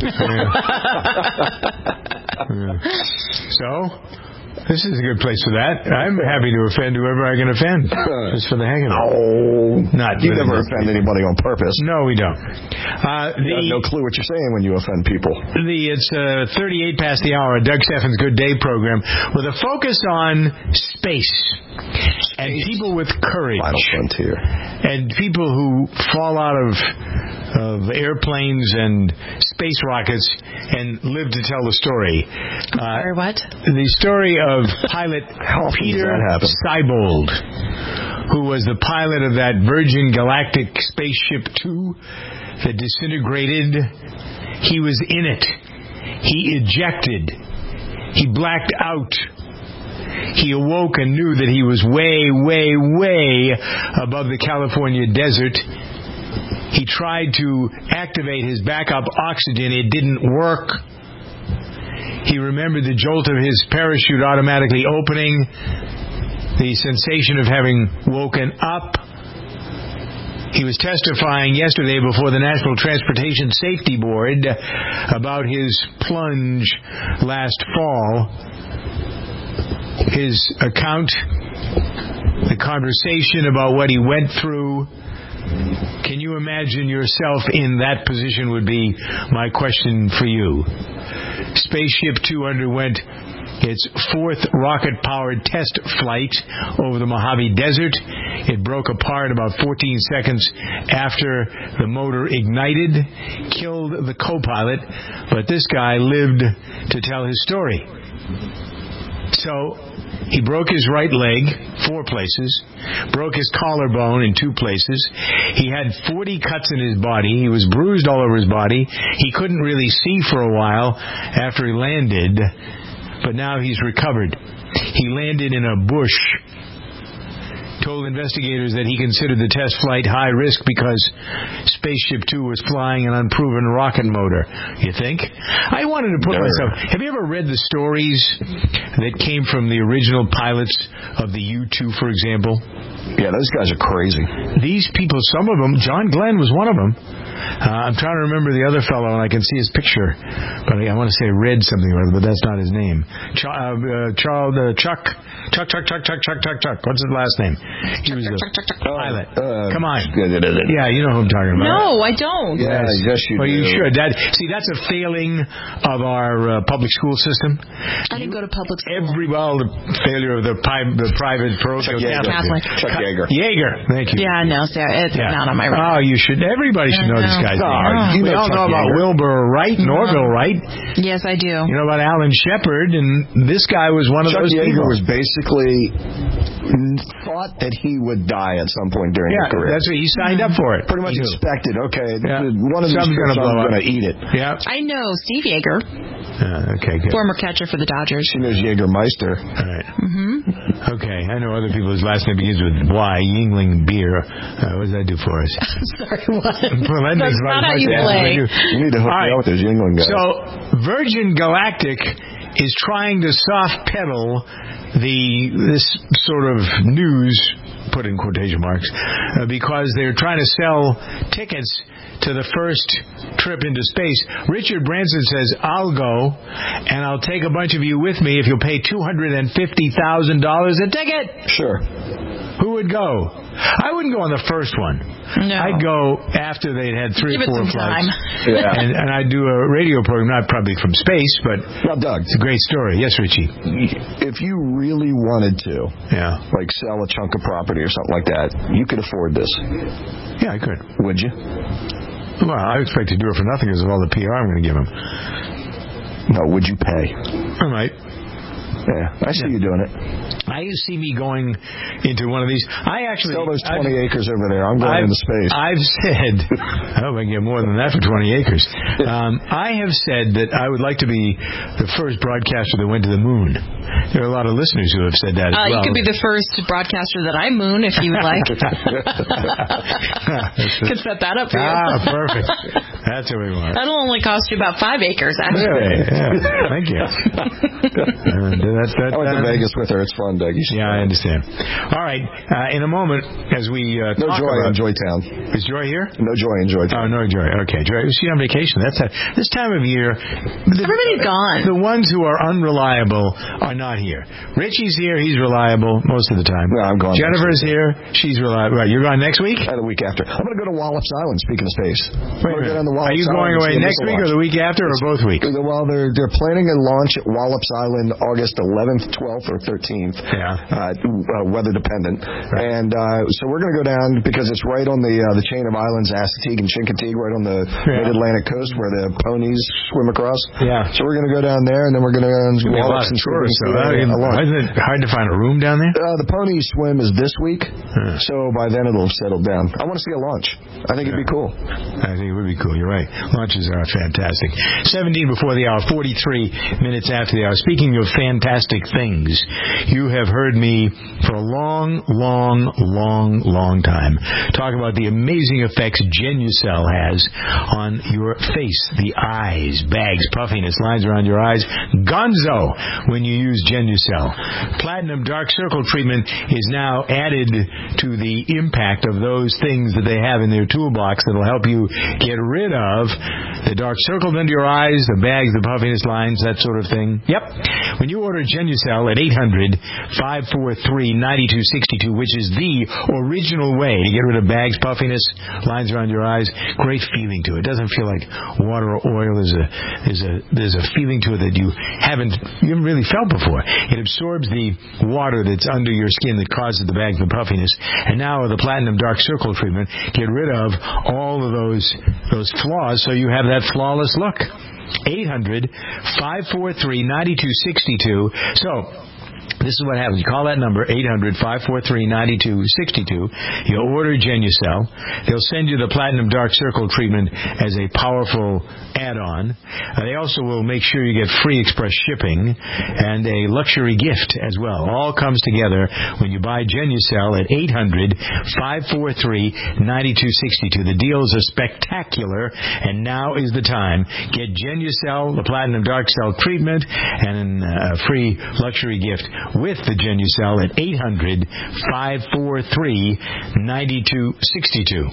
Yeah. So, this is a good place for that. I'm happy to offend whoever I can offend, just for the hang of it. Oh, Not you really. never offend anybody on purpose. No, we don't. Uh, You have the, no clue what you're saying when you offend people. the it's uh, thirty-eight past the hour, Doug Steffen's Good Day program, with a focus on space and people with courage. Final frontier. And people who fall out of of airplanes and space rockets and live to tell the story. Uh, or what? The story of pilot Peter Seibold, who was the pilot of that Virgin Galactic Spaceship Two that disintegrated. He was in it. He ejected. He blacked out. He awoke and knew that he was way, way, way above the California desert. He tried to activate his backup oxygen. It didn't work. He remembered the jolt of his parachute automatically opening, the sensation of having woken up. He was testifying yesterday before the National Transportation Safety Board about his plunge last fall. His account, the conversation about what he went through. Can you imagine yourself in that position would be my question for you. Spaceship Two underwent its fourth rocket-powered test flight over the Mojave Desert. It broke apart about fourteen seconds after the motor ignited, killed the co-pilot, but this guy lived to tell his story. So he broke his right leg, four places, broke his collarbone in two places. He had forty cuts in his body. He was bruised all over his body. He couldn't really see for a while after he landed, but now he's recovered. He landed in a bush. Told investigators that he considered the test flight high risk because Spaceship Two was flying an unproven rocket motor. You think? I wanted to put Never. myself... Have you ever read the stories that came from the original pilots of the U two, for example? Yeah, those guys are crazy. These people, some of them, John Glenn was one of them. Uh, I'm trying to remember the other fellow, and I can see his picture, but I, I want to say Red something or other, but that's not his name. Ch- uh, uh, Charles uh, Chuck, Chuck, Chuck, Chuck, Chuck, Chuck, Chuck, Chuck. What's his last name? He was a pilot. Uh, Come on. Yeah, Yeah, you know who I'm talking about. No, I don't. Yeah, yes, you well, do. you should. That, see, that's a failing of our uh, public school system. I didn't go to public school. Every well, the failure of the, pi- the private parochial Yeager. Catholic. Chuck Yeager. Yeager. Thank you. Yeah, no, Sarah, it's Yeah. not on my radar. Oh, you should. Everybody should know this guy's No, name. you we know all Chuck know about Yeager. Wilbur Wright, Norville Wright. Yes, I do. You know about Alan Shepard, and this guy was one of Chuck those Yeager people. was basically thought that he would die at some point during yeah, his career. that's what he signed up for it. Pretty much He knew. expected. Okay, Yeah. one of these Something's fish, gonna blow I'm up. going to eat it. Yeah. I know Steve Yeager, Uh, okay, good. former catcher for the Dodgers. She knows Jägermeister. All right. Mm-hmm. Okay, I know other people whose last name begins with Y, Yingling Beer. Uh, what does that do for us? Sorry, what? Well, that That's makes not about how as you much sense as play. I do. You need to hook All me right. up with those Yingling guys. So, Virgin Galactic is trying to soft pedal the this sort of news, put in quotation marks, uh, because they're trying to sell tickets to the first trip into space. Richard Branson says, I'll go, and I'll take a bunch of you with me if you'll pay two hundred fifty thousand dollars a ticket. Sure. Who would go? I wouldn't go on the first one. No. I'd go after they'd had three Give or four it some flights. time. Yeah. And, and I'd do a radio program, not probably from space, but now, Doug, it's a great story. Yes, Richie. If you really wanted to, yeah, like sell a chunk of property or something like that, you could afford this. Yeah, I could. Would you? Well, I expect to do it for nothing because of all the P R I'm going to give him. No, would you pay? I might. Yeah, I see yeah. you doing it. I see me going into one of these. I actually sell those twenty I've, acres over there. I'm going I've, into space. I've said, I hope I can get more than that for twenty acres. Um, I have said that I would like to be the first broadcaster that went to the moon. There are a lot of listeners who have said that as uh, well. You could be the first broadcaster that I moon if you would like. Could set that up for you. Ah, perfect. That's what we want. That'll only cost you about five acres, actually. Really? Yeah. Thank you. uh, That's, that, I went that, to Vegas with her. It's fun, Doug. Yeah, I understand. All right. Uh, in a moment, as we uh, no talk Joy about... in Joytown. Is Joy here? No Joy in Joytown. Oh, no Joy. Okay. Joy, she's on vacation. That's a, this time of year... The, Everybody's gone. The ones who are unreliable are not here. Richie's here. He's reliable most of the time. No, I'm going. Jennifer's here. She's reliable. Right, you're going next week? Uh, the week after. I'm going to go to Wallops Island, speaking of space. Wait a minute. Are you going away next week or the week after or both weeks? Well, they're, they're planning a launch at Wallops Island August eleventh, twelfth, or thirteenth. Yeah. Uh, uh, weather dependent. Right. And uh, so we're going to go down because it's right on the uh, the chain of islands, Assateague and Chincoteague, right on the yeah. mid-Atlantic coast where the ponies swim across. Yeah. So we're going to go down there, and then we're going to go down to Wallops and tourists. So isn't it hard to find a room down there? Uh, the pony swim is this week, huh. so by then it'll settle down. I want to see a launch. I think yeah. it'd be cool. I think it would be cool. You're right. Launches are fantastic. seventeen before the hour, forty-three minutes after the hour. Speaking of fantastic things, you have heard me for a long, long, long, long time talk about the amazing effects Genucel has on your face, the eyes, bags, puffiness, lines around your eyes. Gonzo when you use Genucel. Platinum Dark Circle treatment is now added to the impact of those things that they have in their toolbox that will help you get rid of the dark circles under your eyes, the bags, the puffiness lines, that sort of thing. Yep. When you order Genucel at eight hundred, five four three, nine two six two, which is the original way to get rid of bags, puffiness, lines around your eyes, great feeling to it. It doesn't feel like water or oil. There's a there's a there's a feeling to it that you haven't you haven't really felt before. It absorbs the water that's under your skin that causes the bags and puffiness. And now with the Platinum Dark Circle treatment, get rid of all of those those flaws so you have that flawless look. eight hundred, five four three, nine two six two. So this is what happens. You call that number, eight hundred, five four three, nine two six two. You order Genucel. They'll send you the Platinum Dark Circle treatment as a powerful add-on. Uh, they also will make sure you get free express shipping and a luxury gift as well. All comes together when you buy Genucel at eight hundred, five four three, nine two six two. The deals are spectacular, and now is the time. Get Genucel, the Platinum Dark Cell treatment, and a free luxury gift with the Genucel at eight hundred, five four three, nine two six two.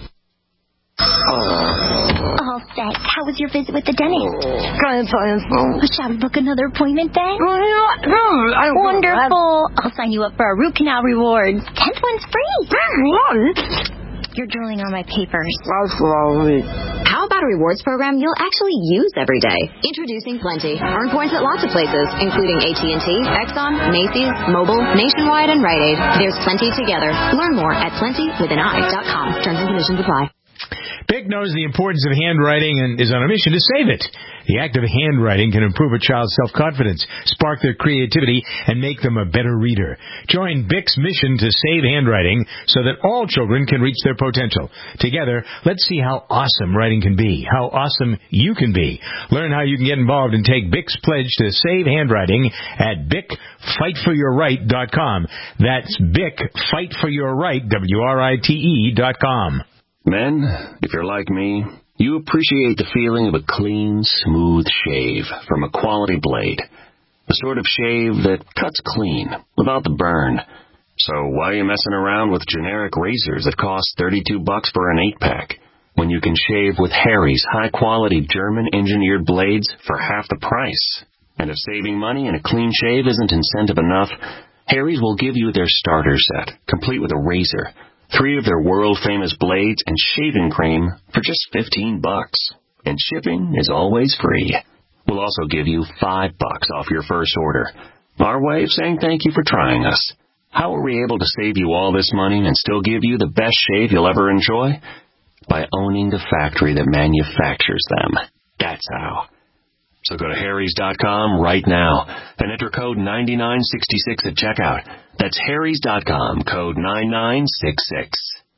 All set. How was your visit with the dentist? Shall we book another appointment then? Wonderful. I'll sign you up for our root canal rewards. Tenth one's free. You're drooling on my papers. How about a rewards program you'll actually use every day? Introducing Plenty. Earn points at lots of places, including A T and T, Exxon, Macy's, Mobile, Nationwide, and Rite Aid. There's plenty together. Learn more at plenty with an I dot com. Terms and conditions apply. Bic knows the importance of handwriting and is on a mission to save it. The act of handwriting can improve a child's self-confidence, spark their creativity, and make them a better reader. Join Bic's mission to save handwriting so that all children can reach their potential. Together, let's see how awesome writing can be, how awesome you can be. Learn how you can get involved and take Bic's pledge to save handwriting at bic fight for your right dot com. That's Bic Fight for Your Right, W R I T E dot com. Men, if you're like me, you appreciate the feeling of a clean, smooth shave from a quality blade. The sort of shave that cuts clean, without the burn. So why are you messing around with generic razors that cost thirty-two bucks for an eight-pack, when you can shave with Harry's high-quality German-engineered blades for half the price? And if saving money and a clean shave isn't incentive enough, Harry's will give you their starter set, complete with a razor, three of their world-famous blades, and shaving cream for just fifteen bucks. And shipping is always free. We'll also give you five bucks off your first order. Our way of saying thank you for trying us. How are we able to save you all this money and still give you the best shave you'll ever enjoy? By owning the factory that manufactures them. That's how. So go to harrys dot com right now and enter code ninety-nine sixty-six at checkout. That's harrys dot com, code nine nine six six.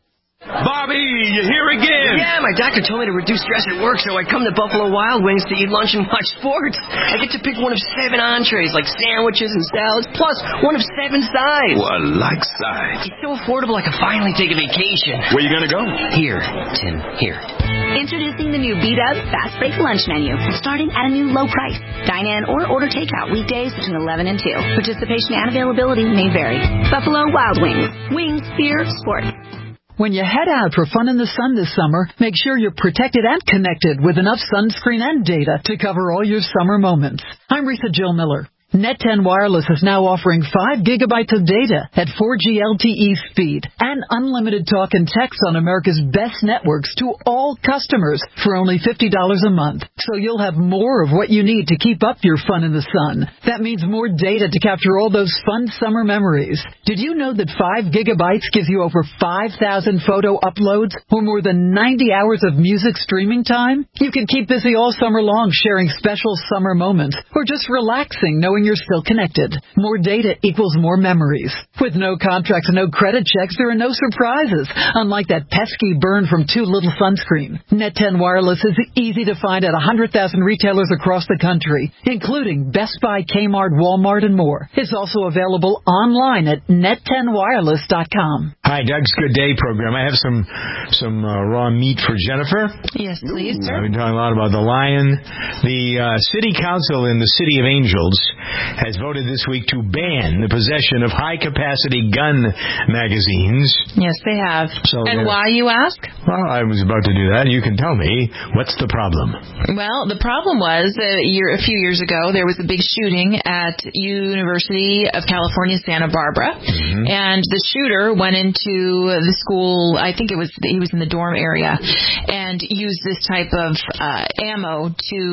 Bobby, you're here again. Yeah, my doctor told me to reduce stress at work, so I come to Buffalo Wild Wings to eat lunch and watch sports. I get to pick one of seven entrees, like sandwiches and salads, plus one of seven sides. Well, I like sides. It's so affordable I can finally take a vacation. Where you gonna go? Here, Tim, here. Introducing the new B-Dubs Fast Break Lunch Menu, starting at a new low price. Dine in or order takeout weekdays between eleven and two. Participation and availability may vary. Buffalo Wild Wings. Wings, beer, sport. When you head out for fun in the sun this summer, make sure you're protected and connected with enough sunscreen and data to cover all your summer moments. I'm Risa Jill Miller. Net ten Wireless is now offering five gigabytes of data at four G L T E speed and unlimited talk and text on America's best networks to all customers for only fifty dollars a month. So you'll have more of what you need to keep up your fun in the sun. That means more data to capture all those fun summer memories. Did you know that five gigabytes gives you over five thousand photo uploads or more than ninety hours of music streaming time? You can keep busy all summer long sharing special summer moments or just relaxing knowing you're still connected. More data equals more memories. With no contracts and no credit checks, there are no surprises, unlike that pesky burn from too little sunscreen. Net ten Wireless is easy to find at one hundred thousand retailers across the country, including Best Buy, Kmart, Walmart, and more. It's also available online at net ten wireless dot com. Hi, Doug's Good Day program. I have some some uh, raw meat for Jennifer. Yes, please, sir. I've been talking a lot about the lion. The uh, City Council in the City of Angels has voted this week to ban the possession of high-capacity gun magazines. Yes, they have. So, and uh, why, you ask? Well, I was about to do that. You can tell me, what's the problem? Well, the problem was a, year, a few years ago, there was a big shooting at University of California, Santa Barbara, mm-hmm. and the shooter went into the school, I think it was, he was in the dorm area, and used this type of uh, ammo to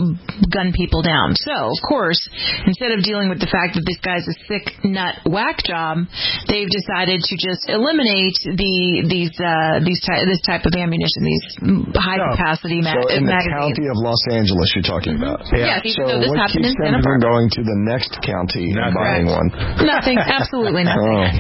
gun people down. So, of course, instead of dealing with the fact that this guy's a sick nut whack job, they've decided to just eliminate the these uh, these ty- this type of ammunition, these high capacity no. ma- so in magazines. the county of Los Angeles, you're talking mm-hmm. about. Yeah. yeah so so this what happened keeps in Santa them from Barbara. going to the next county and buying one? Nothing. Absolutely nothing. Oh.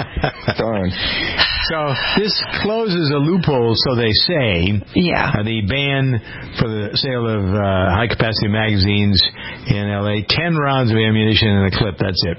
Darn. So this closes a loophole, so they say. Yeah. Uh, the ban for the sale of uh, high-capacity magazines in L A, ten rounds of ammunition in a clip, that's it.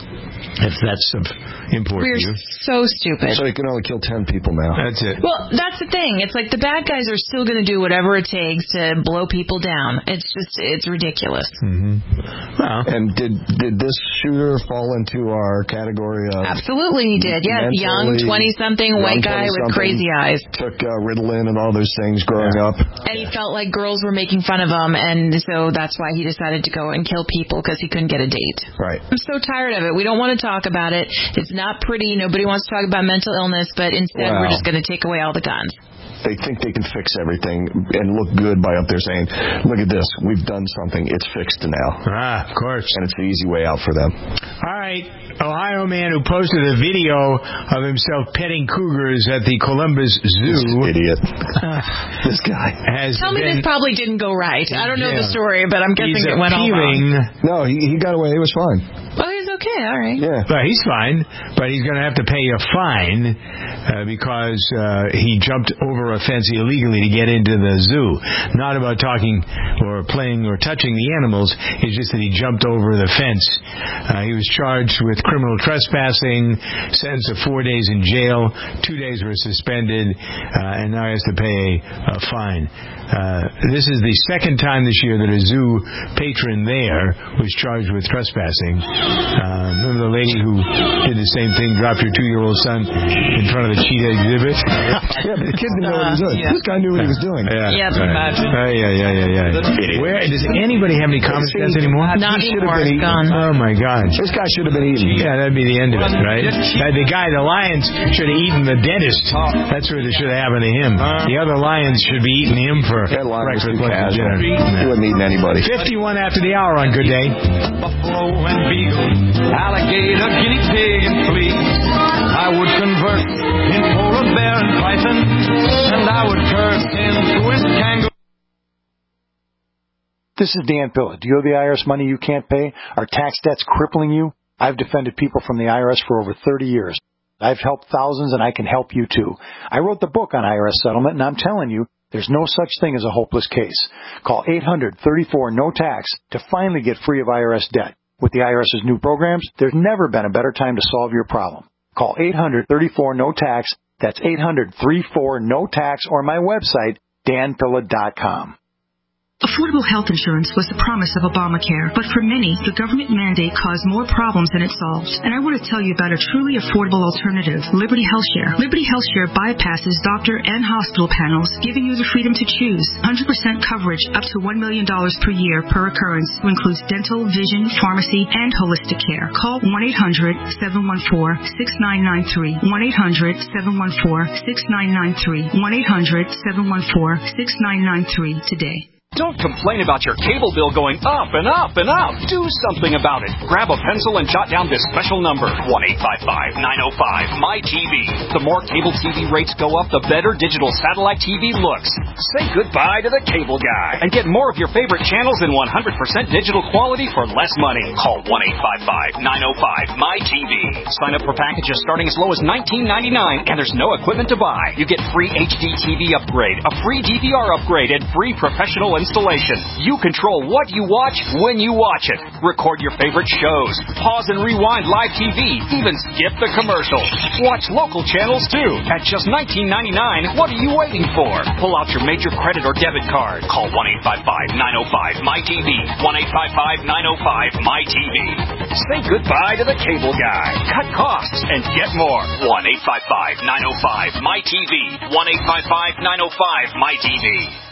If that's of import We're to you. so stupid. So you can only kill ten people now. That's it. Well, that's the thing. It's like the bad guys are still going to do whatever it takes to blow people down. It's just, it's ridiculous. Mm-hmm. Well, and did did this shooter fall into our category of... Absolutely he did. Yeah, young twenty-something white guy with crazy eyes. Took uh, Ritalin and all those things growing yeah. up. And he felt like girls were making fun of him, and so that's why he decided to go and kill people, because he couldn't get a date. Right. I'm so tired of it. We don't want to talk about it. It's not pretty. Nobody wants to talk about mental illness, but instead wow. we're just going to take away all the guns. They think they can fix everything and look good by up there saying, look at this, we've done something, it's fixed now. Ah, of course. And it's the easy way out for them. All right, Ohio man who posted a video of himself petting cougars at the Columbus Zoo. This idiot. This guy. Has Tell me been, this probably didn't go right. I don't know yeah. the story, but I'm guessing He's it went all wrong. No, he, he got away. It was fine. Oh, he's okay, all right. Yeah. But he's fine, but he's going to have to pay a fine uh, because uh, he jumped over a fence illegally to get into the zoo. Not about talking or playing or touching the animals. It's just that he jumped over the fence. Uh, he was charged with criminal trespassing, sentenced to four days in jail, two days were suspended, uh, and now he has to pay a, a fine. Uh, this is the second time this year that a zoo patron there was charged with trespassing. Uh, remember the lady who did the same thing, dropped your two-year-old son in front of the cheetah exhibit? Yeah, but the kid didn't know what he was doing. Uh, yeah. This guy knew what he was doing. Yeah, yeah right. imagine. Uh, yeah, yeah, yeah, yeah. Where, does anybody have any common sense anymore? Not He should anymore. have been It's eaten. gone. Oh, my God. This guy should have been eaten. Yeah, that'd be the end of it, right? Uh, the guy, the lions, should have eaten the dentist. That's what should have happened to him. The other lions should be eating him for That line was breakfast, too lunch, and casual. dinner. He wasn't eating anybody. fifty-one after the hour on Good Day. Buffalo and beagle, alligator, guinea pig, and flea. I would convert in polar bear and python, and I would curse in Swiss kangaroo. This is Dan Pilla. Do you owe the I R S money you can't pay? Are tax debts crippling you? I've defended people from the I R S for over thirty years. I've helped thousands, and I can help you too. I wrote the book on I R S settlement, and I'm telling you, there's no such thing as a hopeless case. Call eight hundred, thirty-four, no tax to finally get free of I R S debt. With the IRS's new programs, there's never been a better time to solve your problem. Call eight hundred, thirty-four, no tax. That's eight hundred, thirty-four, no tax, or my website, dan pilla dot com. Affordable health insurance was the promise of Obamacare, but for many, the government mandate caused more problems than it solved. And I want to tell you about a truly affordable alternative, Liberty HealthShare. Liberty HealthShare bypasses doctor and hospital panels, giving you the freedom to choose. one hundred percent coverage up to one million dollars per year per occurrence, who includes dental, vision, pharmacy, and holistic care. Call one eight hundred, seven one four, six nine nine three, one eight hundred, seven one four, six nine nine three, one eight hundred, seven one four, six nine nine three today. Don't complain about your cable bill going up and up and up. Do something about it. Grab a pencil and jot down this special number, one eight five five, nine oh five, M Y T V. The more cable T V rates go up, the better digital satellite T V looks. Say goodbye to the cable guy and get more of your favorite channels in one hundred percent digital quality for less money. Call one eight five five, nine oh five, M Y T V. Sign up for packages starting as low as nineteen ninety-nine, and there's no equipment to buy. You get free H D T V upgrade, a free D V R upgrade, and free professional installation. You control what you watch when you watch it. Record your favorite shows. Pause and rewind live T V. Even skip the commercials. Watch local channels too. At just nineteen ninety-nine, what are you waiting for? Pull out your major credit or debit card. Call one eight five five, nine oh five, M Y T V. one eight five five, nine oh five, M Y T V. Say goodbye to the cable guy. Cut costs and get more. one eight five five, nine oh five, M Y T V. one eight five five, nine oh five, M Y T V.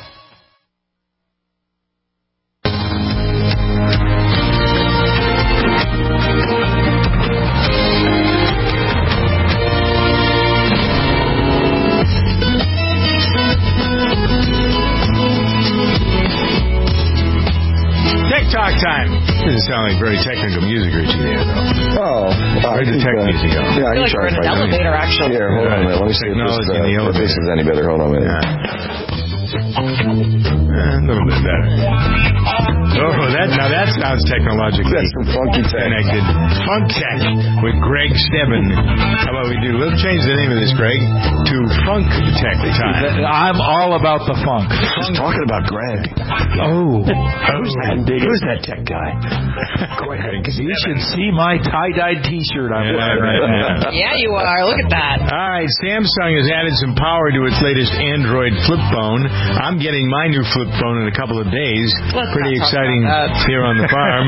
TikTok time. Doesn't sound like very technical music, Richie, there, though. Oh. Where'd the tech music go? Yeah, I, I feel like we're in an elevator, actually. Here, hold on a minute. Let me see if this, uh, if this is any better. Hold on a minute. Yeah. A little bit better. Oh, that now that sounds technologically That's some funky tech. connected. Funk Tech with Greg Stebbin. How about we do? We'll change the name of this, Greg, to Funk Tech time. I'm all about the funk. Just talking about Greg. Oh, who's that? Who's that tech guy? Go ahead, because you should see my tie-dyed T-shirt I'm Yeah, wearing right now. Yeah, you are. Look at that. All right, Samsung has added some power to its latest Android flip phone. I'm getting my new flip phone in a couple of days. Let's Pretty not talk exciting about that. here on the farm.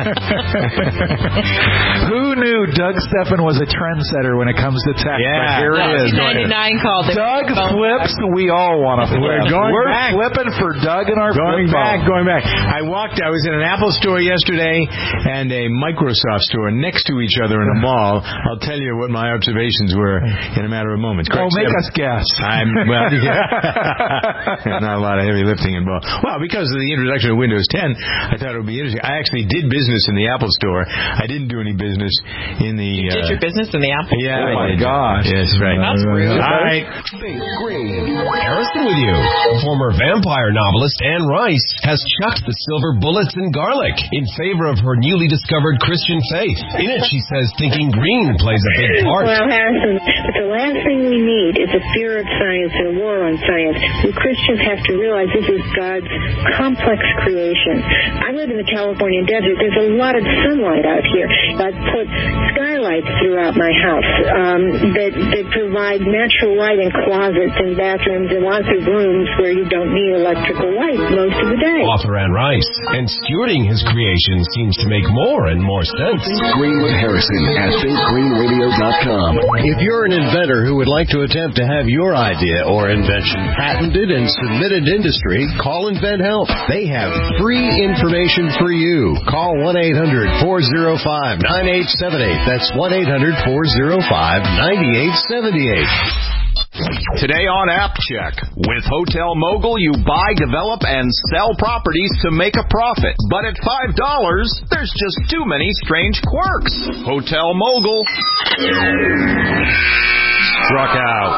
Who knew Doug Steffen was a trendsetter when it comes to tech? Yeah. But here it is. ninety-nine called it. Doug flips. We all want to flip. We're going We're back. flipping for Doug and our Going flip back, phone. going back. I walked, I was in an Apple store yesterday and a Microsoft store next to each other in a mall. I'll tell you what my observations were in a matter of moments. Oh, Greg make Stebbin. us guess. I'm, well, yeah. Not a lot of heavy lifting involved. Well, because of the introduction of Windows ten, I thought it would be interesting. I actually did business in the Apple Store. I didn't do any business in the... You did uh, your business in the Apple yeah, Store? Oh, my gosh. Yes, right. That's rude. All right. Big Green. Harrison with you. Former vampire novelist Anne Rice has chucked the silver bullets and garlic in favor of her newly discovered Christian faith. In it, she says thinking green plays a big part. Well, Harrison, but the last thing we need is a fear of science and a war on science. We Christians have to realize this is God's complex creation. I live in the California desert. There's a lot of sunlight out here. I put skylights throughout my house um, that, that provide natural light in closets and bathrooms and lots of rooms where you don't need electrical light most of the day. Author Anne Rice. And stewarding his creation seems to make more and more sense. Green with Harrison at think green radio dot com. If you're an inventor who would like to attempt to have your idea or invention patented and submitted to industry, call InventHelp. They have free information for you. Call one eight hundred four oh five nine eight seven eight. That's one eight hundred four oh five nine eight seven eight. Today on App Check. With Hotel Mogul, you buy, develop, and sell properties to make a profit. But at five dollars, there's just too many strange quirks. Hotel Mogul struck out.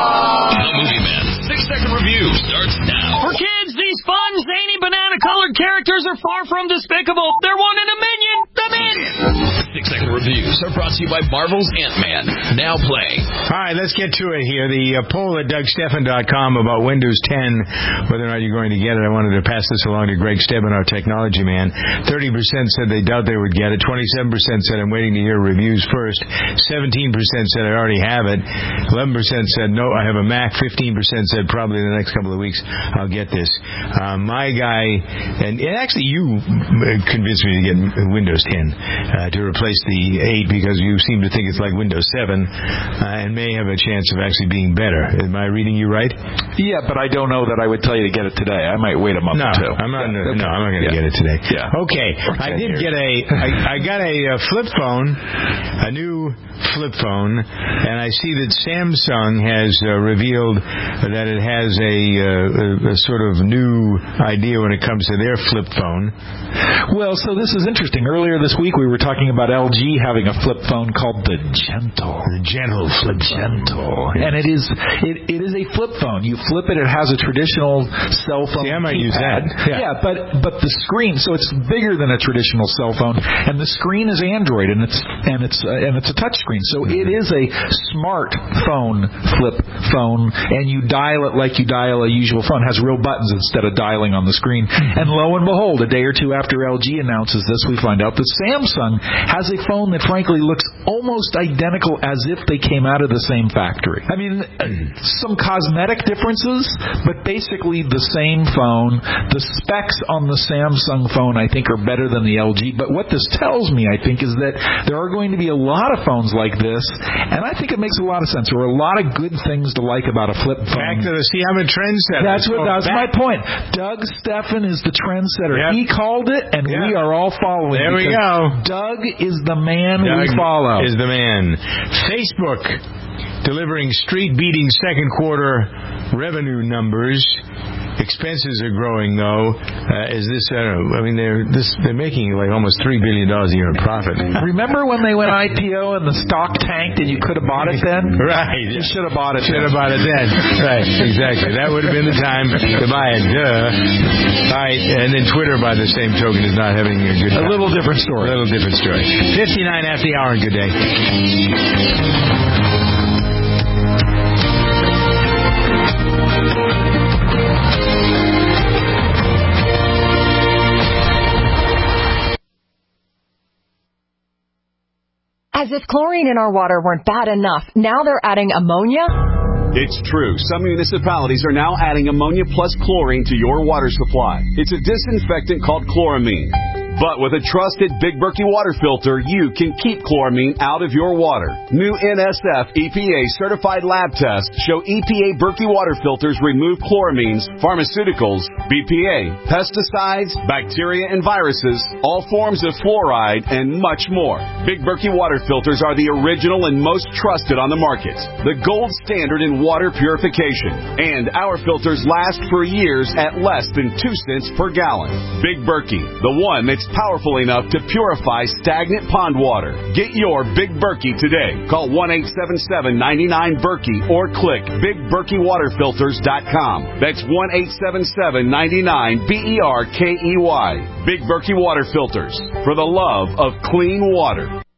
The Movie Man six-second review starts now. For kids, these fun, zany, banana-colored characters are far from despicable. They're one in a minion. The Min. Six-second reviews are brought to you by Marvel's Ant-Man. Now playing. All right, let's get to it here. The uh, poll at Doug Stephan dot com about Windows ten, whether or not you're going to get it. I wanted to pass this along to Greg Stebbin, our technology man. thirty percent said they doubt they would get it. twenty-seven percent said I'm waiting to hear reviews first. seventeen percent said I already have it. eleven percent said no, I have a Mac. fifteen percent said probably in the next couple of weeks I'll get this. Uh, my guy, and, and actually you convinced me to get Windows ten uh, to replace the eight because you seem to think it's like Windows seven uh, and may have a chance of actually being better. Am I reading you right? Yeah, but I don't know that I would tell you to get it today. I might wait a month no, or two. I'm not, yeah, no, okay. no, I'm not going to yeah. get it today. Yeah. Okay, I did get a, I, I got a, a flip phone, a new flip phone, and I see that Samsung has uh, revealed that it has a, uh, a, a sort of new idea when it comes to their flip phone. Well, so this is interesting. Earlier this week we were talking about L G having a flip phone called the Gentle. The Gentle flip Gentle. And it is it, it is a flip phone. You flip it, it has a traditional cell phone. See, I might keypad. use that. Yeah. yeah, but but the screen, so it's bigger than a traditional cell phone, and the screen is Android, and it's and it's uh, and it's a touch screen. So mm-hmm. it is a smartphone flip phone, and you dial it like you dial a usual phone. It has real buttons instead of dialing on the screen. And lo and behold, a day or two after L G announces this, we find out that Samsung has a phone that frankly looks almost identical as if they came out of the same factory. I mean, some cosmetic differences, but basically the same phone. The specs on the Samsung phone, I think, are better than the L G. But what this tells me, I think, is that there are going to be a lot of phones like this, and I think it makes a lot of sense. There are a lot of good things to like about a flip phone. Back to the see, I'm a trendsetter. That's what. So that's back. my point. Doug Stephan is the trendsetter. Yep. He called it, and yep. we are all following. There we go. Doug is the man Doug we follow. Is the man. Facebook delivering street-beating second quarter revenue numbers. Expenses are growing, though. Uh, is this? I don't know. I mean, they're this. They're making like almost three billion dollars a year in profit. Remember when they went I P O and the stock tanked, and you could have bought it then? Right. You should have bought it. Should have bought it then. Right. Exactly. That would have been the time to buy it. Duh. All right. And then Twitter, by the same token, is not having a good time. A little different story. A little different story. Fifty-nine after the hour. And good day. As if chlorine in our water weren't bad enough, now they're adding ammonia? It's true. Some municipalities are now adding ammonia plus chlorine to your water supply. It's a disinfectant called chloramine. But with a trusted Big Berkey water filter, you can keep chloramine out of your water. New N S F E P A certified lab tests show E P A Berkey water filters remove chloramines, pharmaceuticals, B P A, pesticides, bacteria and viruses, all forms of fluoride, and much more. Big Berkey water filters are the original and most trusted on the market, the gold standard in water purification. And our filters last for years at less than two cents per gallon. Big Berkey, the one that's powerful enough to purify stagnant pond water. Get your Big Berkey today. Call one eight seven seven, nine nine, Berkey or click big berkey water filters dot com. That's one eight seven seven, nine nine, B E R K E Y. Big Berkey Water Filters, for the love of clean water.